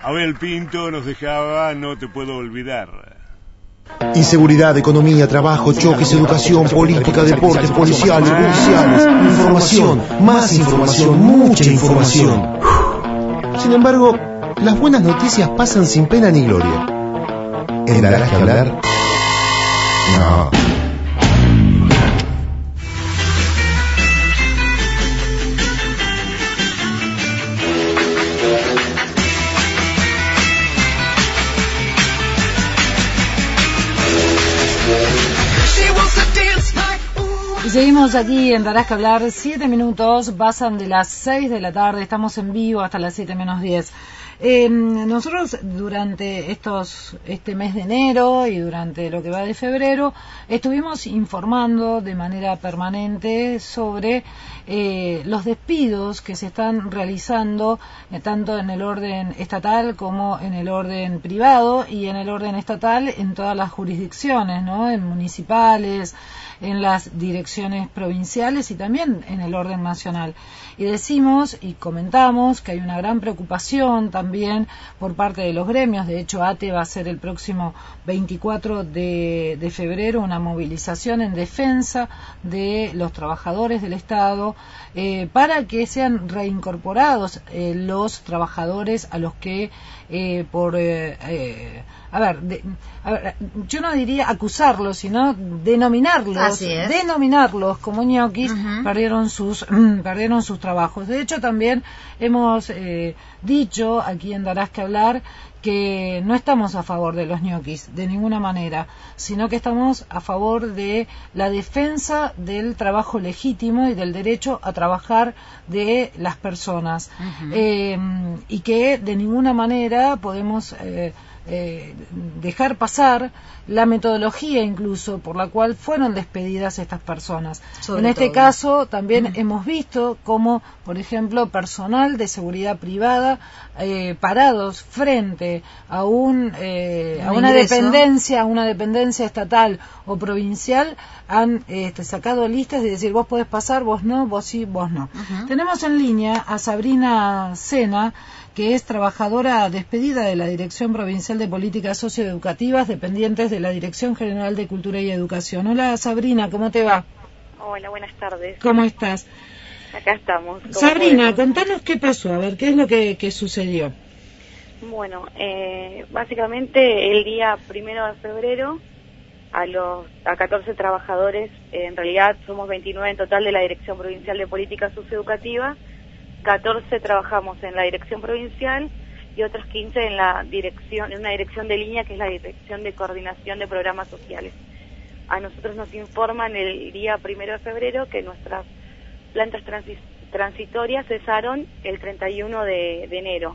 Abel Pinto nos dejaba No te puedo olvidar. Inseguridad, economía, trabajo, choques, educación, política, deportes, policiales, judiciales, información, más información, mucha información. Sin embargo, las buenas noticias pasan sin pena ni gloria. ¿Tendrás que hablar? No. Y seguimos aquí en Darás que hablar. 7 minutos, pasan de las 6 de la tarde, estamos en vivo hasta las 7 menos 10. Nosotros durante este mes de enero y durante lo que va de febrero estuvimos informando de manera permanente sobre los despidos que se están realizando tanto en el orden estatal como en el orden privado, y en el orden estatal en todas las jurisdicciones, ¿no? En municipales, en las direcciones provinciales y también en el orden nacional. Y decimos y comentamos que hay una gran preocupación también por parte de los gremios. De hecho, ATE va a hacer el próximo 24 de febrero una movilización en defensa de los trabajadores del Estado para que sean reincorporados los trabajadores a los que yo no diría acusarlos, sino denominarlos como ñoquis. Perdieron sus trabajos. De hecho, también hemos dicho aquí en Darás que hablar que no estamos a favor de los ñoquis de ninguna manera, sino que estamos a favor de la defensa del trabajo legítimo y del derecho a trabajar de las personas, y que de ninguna manera podemos dejar pasar la metodología incluso por la cual fueron despedidas estas personas. En este caso también hemos visto cómo, por ejemplo, personal de seguridad privada parados frente a una dependencia estatal o provincial han sacado listas de decir: vos podés pasar, vos no, vos sí, vos no. Tenemos en línea a Sabrina Sena, que es trabajadora despedida de la Dirección Provincial de Políticas Socioeducativas, dependientes de la Dirección General de Cultura y Educación. Hola Sabrina, ¿cómo te va? Hola, buenas tardes. ¿Cómo estás? Acá estamos. Sabrina, contanos qué pasó, a ver, qué es lo que sucedió. Bueno, básicamente el día 1 de febrero a 14 trabajadores, en realidad somos 29 en total de la Dirección Provincial de Políticas Socioeducativas, 14 trabajamos en la dirección provincial y otros 15 en una dirección de línea, que es la Dirección de Coordinación de Programas Sociales. A nosotros nos informan el día 1 de febrero que nuestras plantas transitorias cesaron el 31 de enero.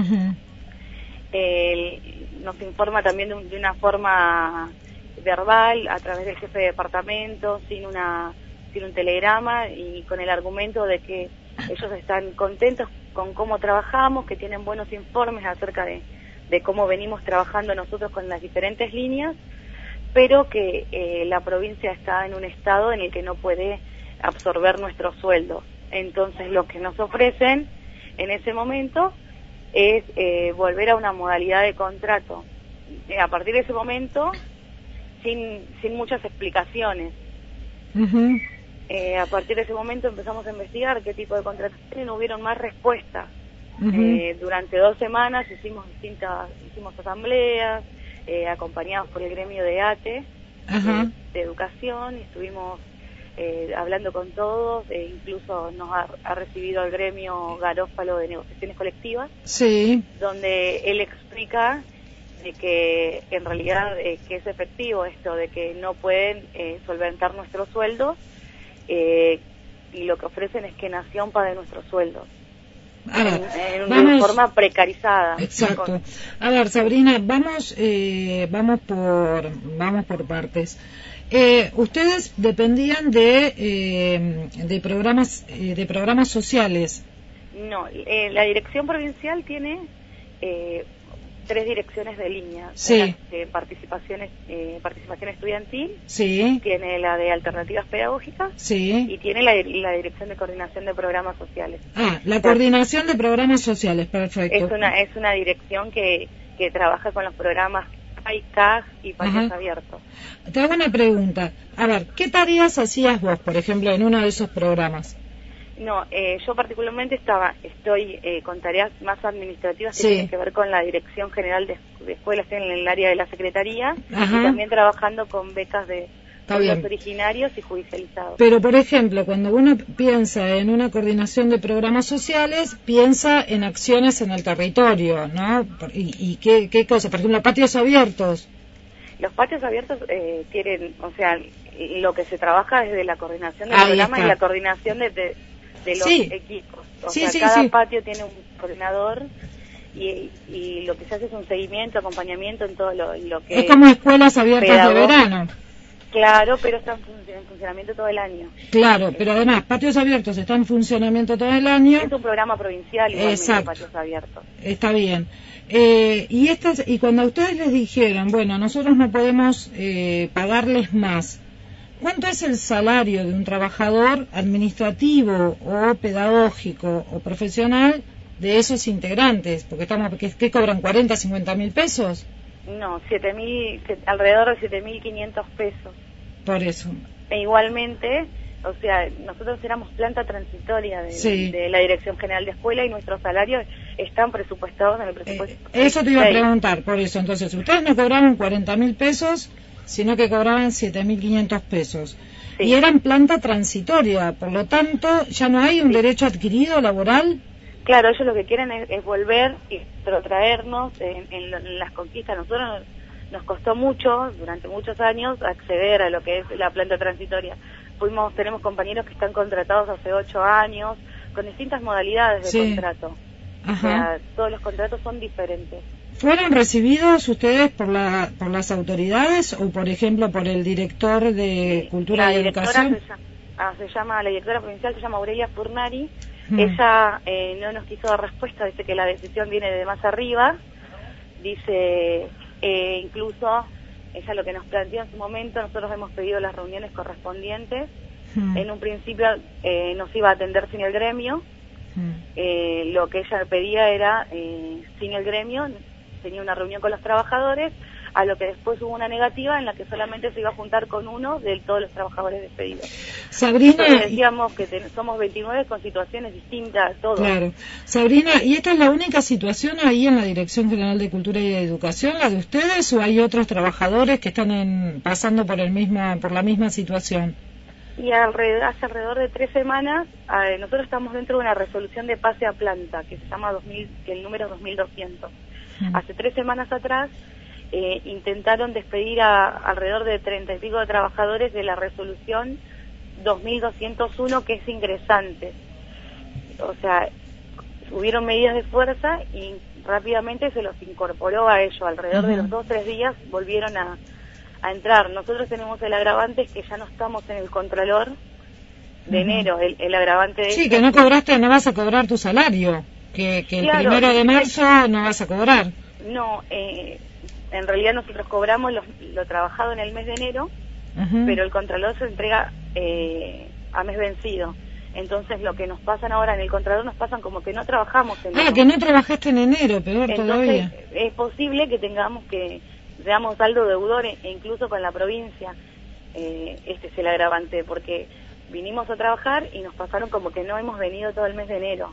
Nos informa también de una forma verbal, a través del jefe de departamento, sin un telegrama, y con el argumento de que ellos están contentos con cómo trabajamos, que tienen buenos informes acerca de cómo venimos trabajando nosotros con las diferentes líneas, pero que la provincia está en un estado en el que no puede absorber nuestros sueldos. Entonces lo que nos ofrecen en ese momento es volver a una modalidad de contrato. A partir de ese momento, sin muchas explicaciones. A partir de ese momento empezamos a investigar qué tipo de contratos tienen. No hubieron más respuestas. Durante 2 semanas hicimos asambleas, acompañados por el gremio de ATE, de educación, y estuvimos hablando con todos, incluso nos ha recibido el gremio Garófalo de Negociaciones Colectivas, donde él explica de que en realidad que es efectivo esto, de que no pueden solventar nuestros sueldos, y lo que ofrecen es que Nación pague nuestros sueldos. En una forma precarizada. Exacto. A ver, Sabrina, vamos por partes. Ustedes dependían de programas sociales. No, la dirección provincial tiene 3 direcciones de línea. Sí. Participación estudiantil. Sí. Tiene la de alternativas pedagógicas. Sí. Y tiene la dirección de coordinación de programas sociales. La coordinación de programas sociales, perfecto. Es una dirección que trabaja con los programas CAG y patios abiertos. Te hago una pregunta. A ver, ¿qué tareas hacías vos, por ejemplo, en uno de esos programas? No, yo particularmente estoy con tareas más administrativas que Sí. tienen que ver con la Dirección General de Escuelas en el área de la Secretaría. Ajá. Y también trabajando con becas de Está pueblos bien. originarios y judicializados. Pero, por ejemplo, cuando uno piensa en una coordinación de programas sociales, piensa en acciones en el territorio, ¿no? ¿Y qué cosa? Por ejemplo, patios abiertos. Los patios abiertos tienen, o sea, lo que se trabaja desde la coordinación del Ahí programa está. y la coordinación de los Sí. equipos. O Sí, sea, sí, cada sí. patio tiene un coordinador y lo que se hace es un seguimiento, acompañamiento en todo lo que Es como escuelas abiertas de pedagógico. verano. Claro, pero está en funcionamiento todo el año. Claro, pero además, patios abiertos están en funcionamiento todo el año. Es un programa provincial, igualmente, Exacto. patios abiertos. Está bien. Y cuando a ustedes les dijeron, bueno, nosotros no podemos pagarles más, ¿cuánto es el salario de un trabajador administrativo o pedagógico o profesional de esos integrantes? Porque ¿qué cobran? ¿40, 50 mil pesos? No, alrededor de 7.500 pesos. Por eso. E igualmente, o sea, nosotros éramos planta transitoria Sí. de la Dirección General de Escuela y nuestros salarios están presupuestados en el presupuesto. Eso te iba a 6. preguntar, por eso. Entonces, ustedes no cobraban 40 mil pesos, sino que cobraban 7.500 pesos. Sí. Y eran planta transitoria, por lo tanto, ya no hay un derecho adquirido laboral. Claro, ellos lo que quieren es volver y traernos en las conquistas. Nosotros nos costó mucho, durante muchos años, acceder a lo que es la planta transitoria. Tenemos compañeros que están contratados hace 8 años, con distintas modalidades de Sí. contrato. Ajá. O sea, todos los contratos son diferentes. ¿Fueron recibidos ustedes por las autoridades o, por ejemplo, por el director de Cultura La y directora Educación? la directora provincial se llama Aurelia Furnari. Mm. Ella no nos quiso dar respuesta, dice que la decisión viene de más arriba. Dice, incluso, ella lo que nos planteó en su momento, nosotros hemos pedido las reuniones correspondientes. Mm. En un principio nos iba a atender sin el gremio. Mm. Lo que ella pedía era sin el gremio, tenía una reunión con los trabajadores, a lo que después hubo una negativa en la que solamente se iba a juntar con uno de todos los trabajadores despedidos. Sabrina, Nosotros decíamos que somos 29 con situaciones distintas, todos. claro. Sabrina, ¿y esta es la única situación ahí en la Dirección General de Cultura y Educación, la de ustedes, o hay otros trabajadores que están pasando por la misma situación? Y hace alrededor de 3 semanas, nosotros estamos dentro de una resolución de pase a planta, que se llama que el número es 2200. Hace 3 semanas atrás, intentaron despedir a alrededor de 30 y pico de trabajadores de la resolución 2201, que es ingresante. O sea, hubieron medidas de fuerza y rápidamente se los incorporó a ellos. Alrededor de los 2 o 3 días volvieron a entrar. Nosotros tenemos el agravante es que ya no estamos en el contralor de enero, el agravante de... Sí, que no vas a cobrar tu salario, que el Claro, 1 de marzo no vas a cobrar. No, en realidad nosotros cobramos lo trabajado en el mes de enero, pero el contralor se entrega a mes vencido. Entonces lo que nos pasan ahora en el contralor nos pasan como que no trabajamos en enero. Que no trabajaste en enero, peor Entonces, todavía. Es posible que seamos saldo deudor e incluso con la provincia. Este es el agravante, porque vinimos a trabajar y nos pasaron como que no hemos venido todo el mes de enero.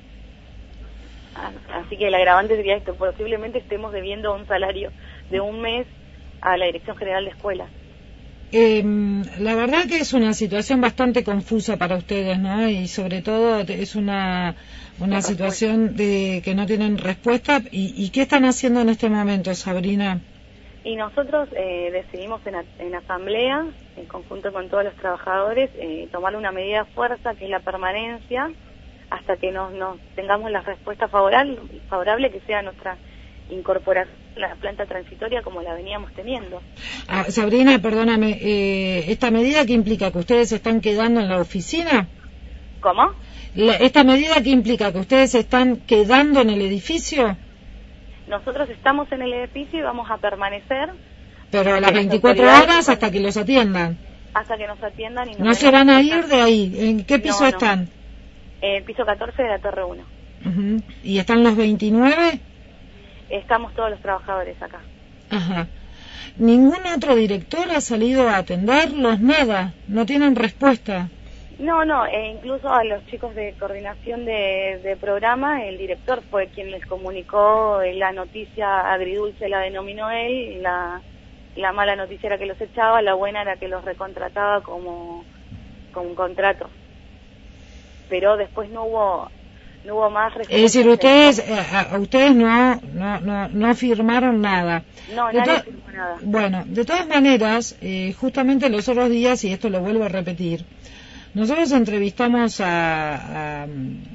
Así que el agravante sería esto, posiblemente estemos debiendo un salario de un mes a la Dirección General de Escuelas. La verdad que es una situación bastante confusa para ustedes, ¿no? Y sobre todo es una situación de que no tienen respuesta. ¿Y qué están haciendo en este momento, Sabrina? Y nosotros decidimos en asamblea, en conjunto con todos los trabajadores, tomar una medida de fuerza, que es la permanencia, hasta que nos tengamos la respuesta favorable, que sea nuestra incorporación a la planta transitoria como la veníamos teniendo. Sabrina, perdóname, ¿esta medida qué implica? ¿Que ustedes se están quedando en la oficina? ¿Cómo? ¿Esta medida qué implica? ¿Que ustedes se están quedando en el edificio? Nosotros estamos en el edificio y vamos a permanecer. Pero a las 24 horas hasta que los atiendan. Hasta que nos atiendan y no se van a ir de ahí. ¿En qué piso están? El piso 14 de la Torre 1. ¿Y están los 29? Estamos todos los trabajadores acá. Ajá. ¿Ningún otro director ha salido a atenderlos? Nada, no tienen respuesta. No, incluso a los chicos de coordinación de programa, el director fue quien les comunicó la noticia agridulce, la denominó él, la mala noticia era que los echaba, la buena era que los recontrataba como un contrato. Pero después no hubo más respuesta. Es decir, ustedes no firmaron nada. No, nadie firmó nada. Bueno, de todas maneras, justamente los otros días, y esto lo vuelvo a repetir, nosotros entrevistamos a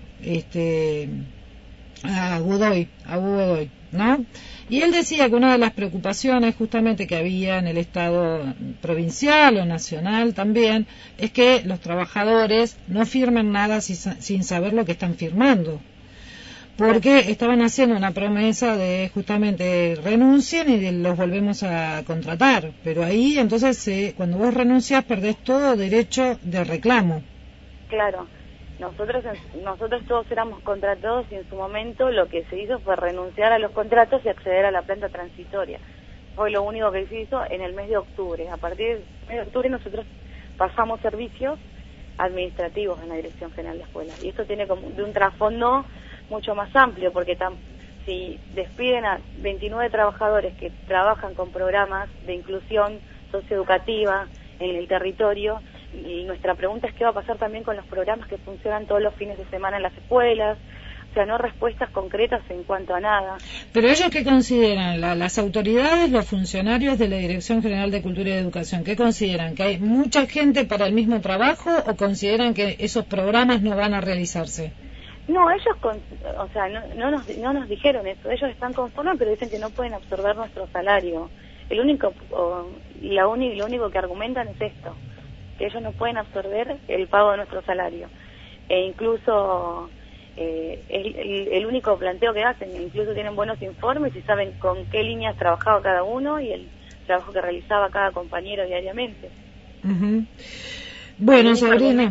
Godoy, ¿no? Y él decía que una de las preocupaciones justamente que había en el Estado provincial o nacional también es que los trabajadores no firmen nada sin saber lo que están firmando, porque estaban haciendo una promesa de justamente renuncien y los volvemos a contratar, pero ahí entonces cuando vos renuncias perdés todo derecho de reclamo. Claro. Nosotros todos éramos contratados y en su momento lo que se hizo fue renunciar a los contratos y acceder a la planta transitoria. Fue lo único que se hizo en el mes de octubre. A partir del mes de octubre nosotros pasamos servicios administrativos en la Dirección General de Escuelas. Y esto tiene como de un trasfondo mucho más amplio, porque si despiden a 29 trabajadores que trabajan con programas de inclusión socioeducativa en el territorio, y nuestra pregunta es qué va a pasar también con los programas que funcionan todos los fines de semana en las escuelas. O sea, no respuestas concretas en cuanto a nada. Pero ellos, ¿qué consideran? Las autoridades, los funcionarios de la Dirección General de Cultura y Educación, ¿qué consideran? ¿Que hay mucha gente para el mismo trabajo o consideran que esos programas no van a realizarse? No, ellos, no nos dijeron eso. Ellos están conformes, pero dicen que no pueden absorber nuestro salario. Lo único que argumentan es esto, que ellos no pueden absorber el pago de nuestro salario. E incluso el único planteo que hacen, incluso tienen buenos informes y saben con qué líneas trabajaba cada uno y el trabajo que realizaba cada compañero diariamente. Bueno, Sabrina.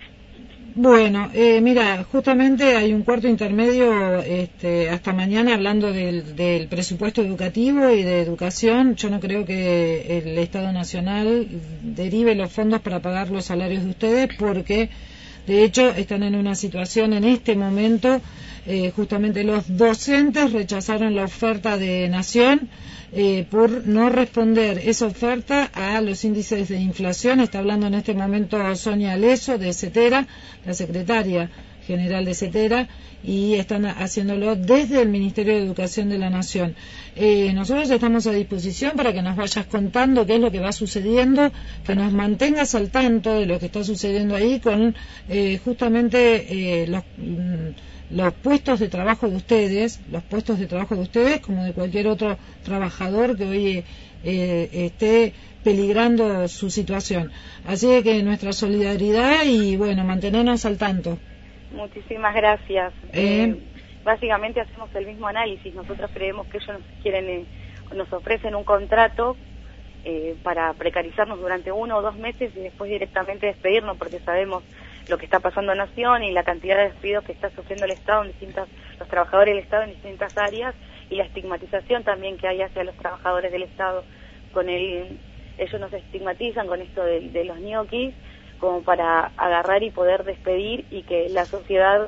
Bueno, mira, justamente hay un cuarto intermedio hasta mañana hablando del presupuesto educativo y de educación. Yo no creo que el Estado Nacional derive los fondos para pagar los salarios de ustedes, porque de hecho están en una situación en este momento, justamente los docentes rechazaron la oferta de Nación por no responder esa oferta a los índices de inflación. Está hablando en este momento Sonia Leso de CETERA, la secretaria general de CETERA, y están haciéndolo desde el Ministerio de Educación de la Nación. Nosotros estamos a disposición para que nos vayas contando qué es lo que va sucediendo, que nos mantengas al tanto de lo que está sucediendo ahí con justamente los puestos de trabajo de ustedes, como de cualquier otro trabajador que hoy esté peligrando su situación. Así que nuestra solidaridad y bueno, mantenernos al tanto. Muchísimas gracias. Básicamente hacemos el mismo análisis. Nosotros creemos que ellos nos ofrecen un contrato para precarizarnos durante 1 o 2 meses y después directamente despedirnos, porque sabemos lo que está pasando en Nación y la cantidad de despidos que está sufriendo el Estado los trabajadores del Estado en distintas áreas, y la estigmatización también que hay hacia los trabajadores del Estado. Ellos nos estigmatizan con esto de los ñoquis, como para agarrar y poder despedir y que la sociedad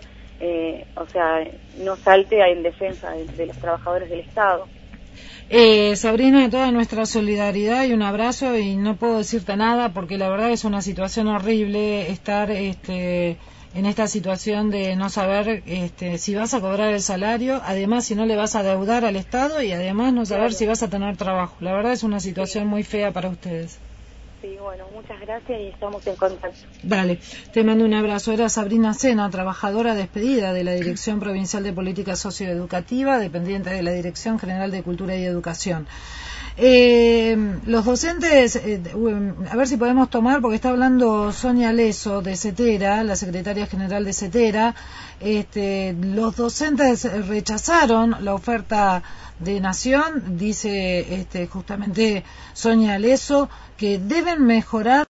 no salte en defensa de los trabajadores del Estado. Sabrina, toda nuestra solidaridad y un abrazo, y no puedo decirte nada porque la verdad es una situación horrible estar en esta situación de no saber si vas a cobrar el salario, además si no le vas a deudar al Estado, y además no saber si vas a tener trabajo. La verdad es una situación muy fea para ustedes. Sí, bueno, muchas gracias y estamos en contacto. Dale, te mando un abrazo. Era Sabrina Sena, trabajadora despedida de la Dirección Provincial de Política Socioeducativa, dependiente de la Dirección General de Cultura y Educación. Los docentes, a ver si podemos tomar, porque está hablando Sonia Leso de CETERA, la secretaria general de CETERA. Los docentes rechazaron la oferta de Nación, dice justamente Sonia Leso, que deben mejorar